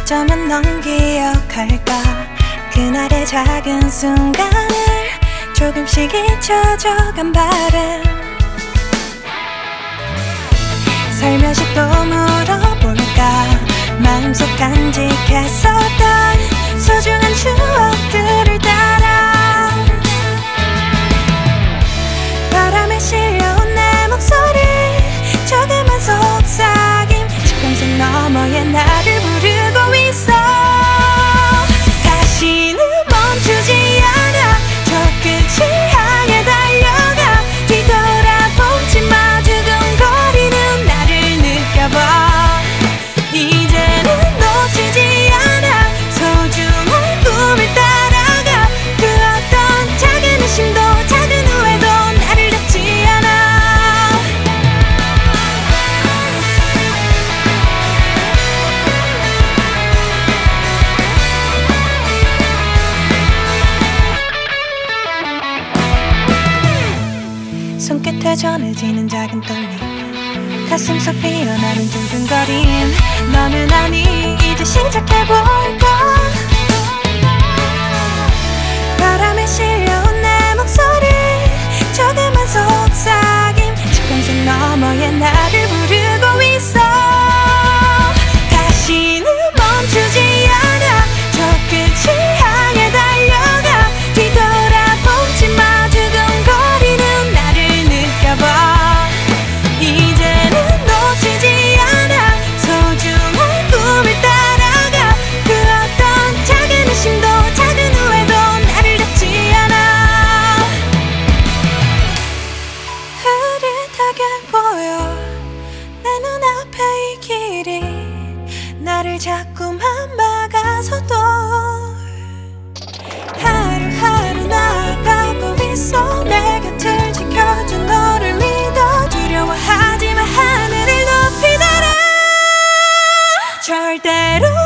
어쩌면 넌 기억할까. 그날의 작은 순간을 조금씩 잊혀져간 바람. 살며시 또 물어볼까. 마음속 간직했었던 소중한 추억들을 따라 바람에 실려온 내 목소리, 조그만 속삭임, 지평선 너머의 나를 부르고 있어. 다시는 멈추지 않아. 저 끝을 향해 달려가. 뒤돌아보지 마. 두근거리는 나를 느껴봐. 이제는 놓치지 않아. 소중한 꿈을 따라가. 그 어떤 작은 의심도 작은 후회도 나를 닫지 않아. 손끝에 전해지는 작은 떨림, 가슴속 피어나는 두근거림. 너는 아니 이제 시작해볼까. 바람에 실려온 내 목소리, 조그만 속삭임, 지평선 너머의 나를 부르고 있어. 다시는 멈추지 않아. 저 끝을 향해 달려가. 뒤돌아보지 마. 두근거리는 나를 느껴봐. 이제는 놓치지 않아. 소중한 꿈을 따라가. 그 어떤 작은 의심도 작은 후회도 나를 닫지 않아. 흐릿하게 보여 내 눈앞에 이 길이. 나를 자꾸만 막아서도 하루하루 나아가고 있어. 내 곁을 지켜준 너를 믿어. 두려워하지마. 하늘을 높이 날아. 절대로